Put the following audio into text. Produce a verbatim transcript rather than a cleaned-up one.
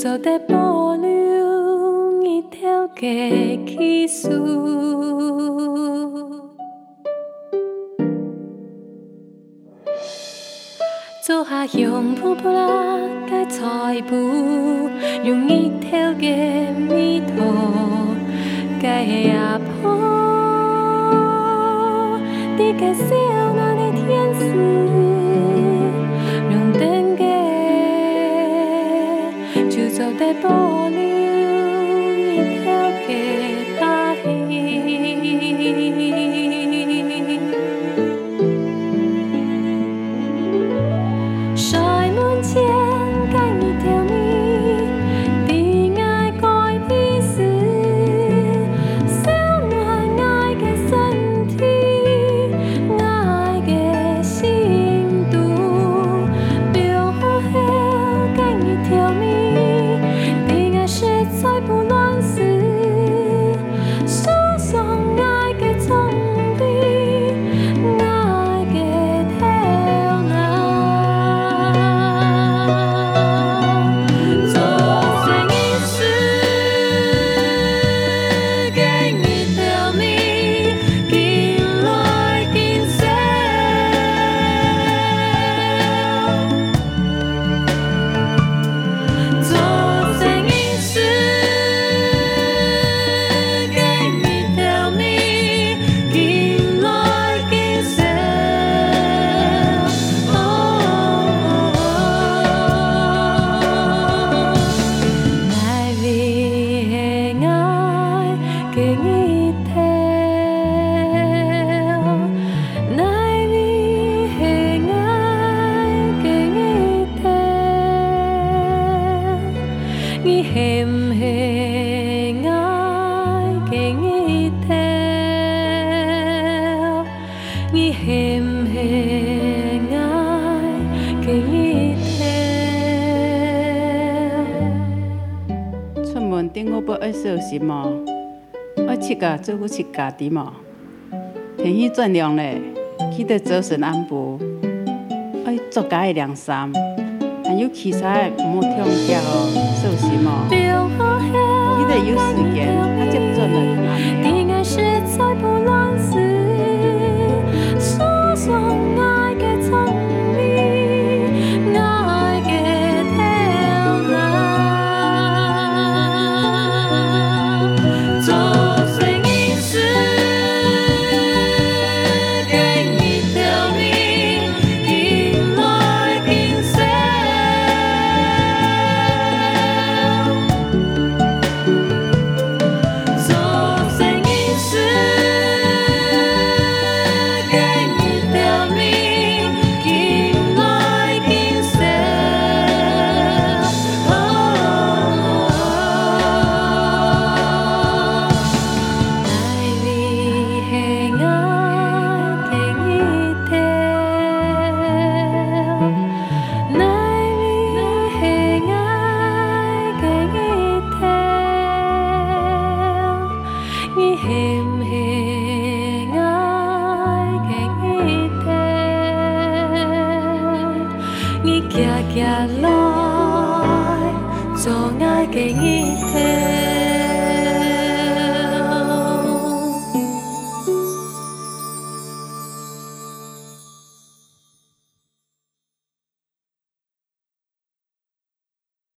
做在保留一条街起事。做下用扑扑啦嘅財富，用一條嘅米途嘅阿婆，啲嘅小那嘅天使，用燈嘅就做在保留一條嘅大戲。 顶我不爱小心嘛，爱七家做伙七家的嘛。天气转凉嘞，记得早晨安步，爱做家的凉衫，还有其他唔好跳脚哦，小心嘛。记得有时间，他接转来安尼。行行來，做愛嘅一天。